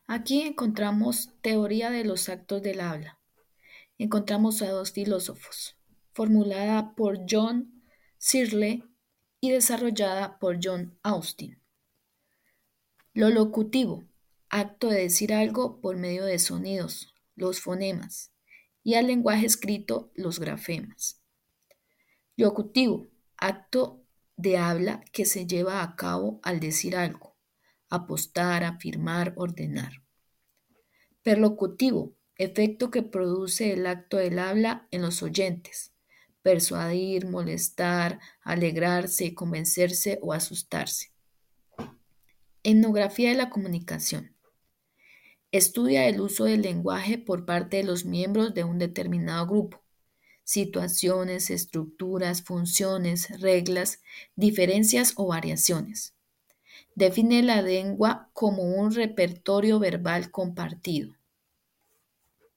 Aquí encontramos teoría de los actos del habla. Encontramos a dos filósofos, formulada por John Searle y desarrollada por John Austin. Lo locutivo, acto de decir algo por medio de sonidos, los fonemas, y al lenguaje escrito, los grafemas. Locutivo, acto de habla que se lleva a cabo al decir algo, apostar, afirmar, ordenar. Perlocutivo, efecto que produce el acto del habla en los oyentes. Persuadir, molestar, alegrarse, convencerse o asustarse. Etnografía de la comunicación. Estudia el uso del lenguaje por parte de los miembros de un determinado grupo. Situaciones, estructuras, funciones, reglas, diferencias o variaciones. Define la lengua como un repertorio verbal compartido.